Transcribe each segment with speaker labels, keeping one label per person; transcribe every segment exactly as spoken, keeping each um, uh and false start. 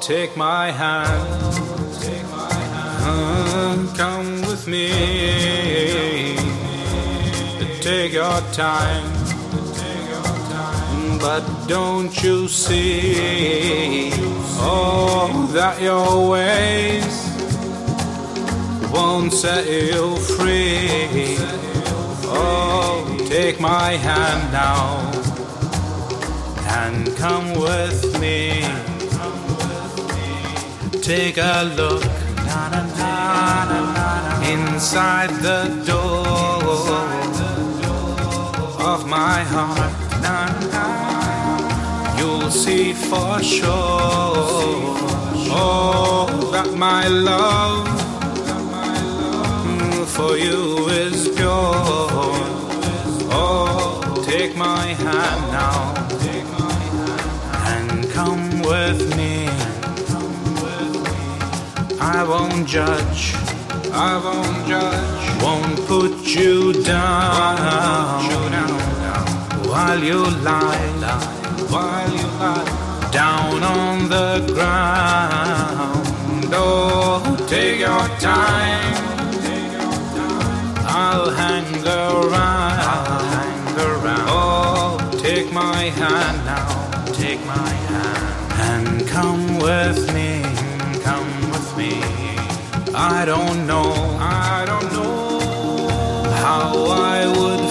Speaker 1: take my hand, uh, come with me, take your time, but don't you see, oh, that your ways won't set you free. Oh, take my hand now and come with me. Take a look inside the door of my heart. You'll see for sure, oh, that my love for you is pure. Oh, take my hand now and come with me. I won't judge, I won't judge, won't put you down while you lie, while you lie down on the ground. Oh, take your time, I'll hang around, I'll hang around. Oh, take my hand now, take my hand and come with me, come with me. I don't know, I don't know how I would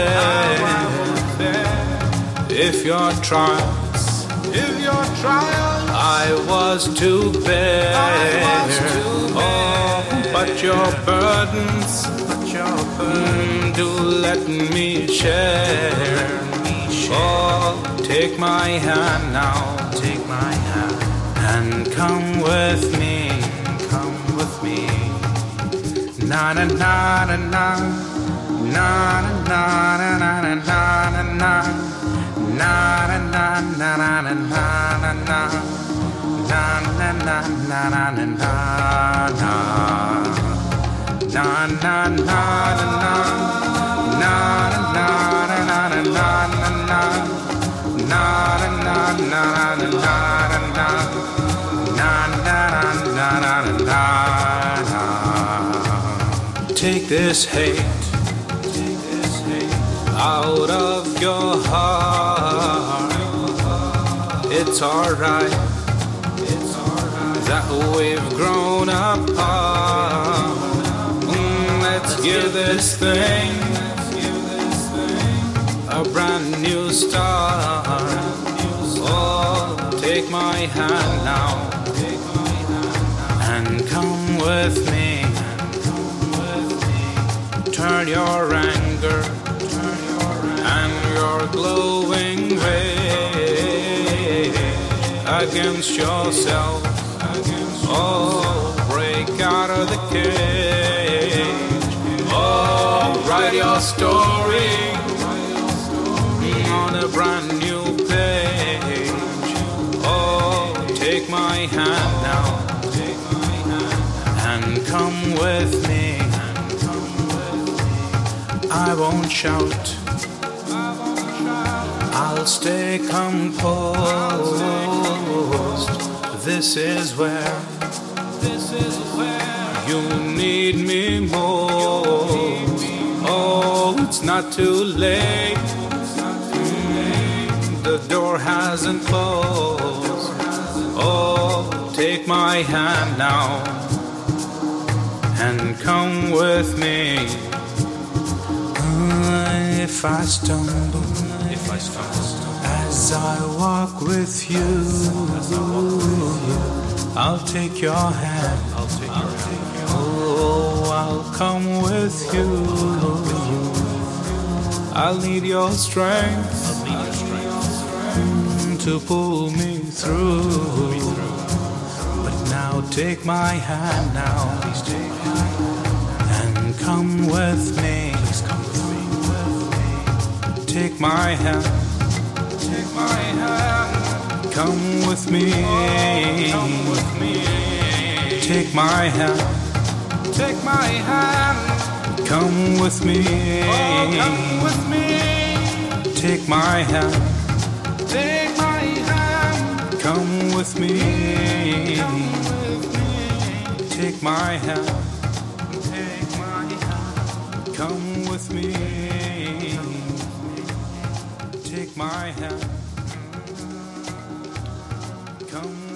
Speaker 1: fare if your trials, if your trials I was to bear. I was to bear. Oh, but your burdens, but your burdens, mm, do let me share. Oh, take my hand now, take my hand and come with me, come with me. Na na na na na, na na na na na na na, na na na na na na na na, na na na na na na na, na na na na na, na na na na na na, na na na na na na. Take this hate, take this hate out of your heart. It's alright, it's alright that we've grown apart. Mm, let's give this thing a brand new start. Oh, take my hand now and come with me. Turn your anger and your glowing rage against yourself. Oh, break out of the cage. Oh, write your story on a brand new page. Oh, take my hand now and come with me. I won't shout, I'll stay composed. This is where, this is where you need me most. Oh, it's not too late, mm, the door hasn't closed. Oh, take my hand now and come with me. If I stumble, if I stumble, as I walk with you, I'll take your hand. I'll take your hand. Oh, I'll come with you. I'll need your strength. I'll need your strength to pull me through. But now take my hand now, please take and come with me. Please come with me. Take my hand, take my hand, come with me, oh, come with me. Take my hand, take my hand, come with me, oh, come with me. Take my hand, take my hand, come with me. with me. Take my hand. Come with me. Take my hand. Come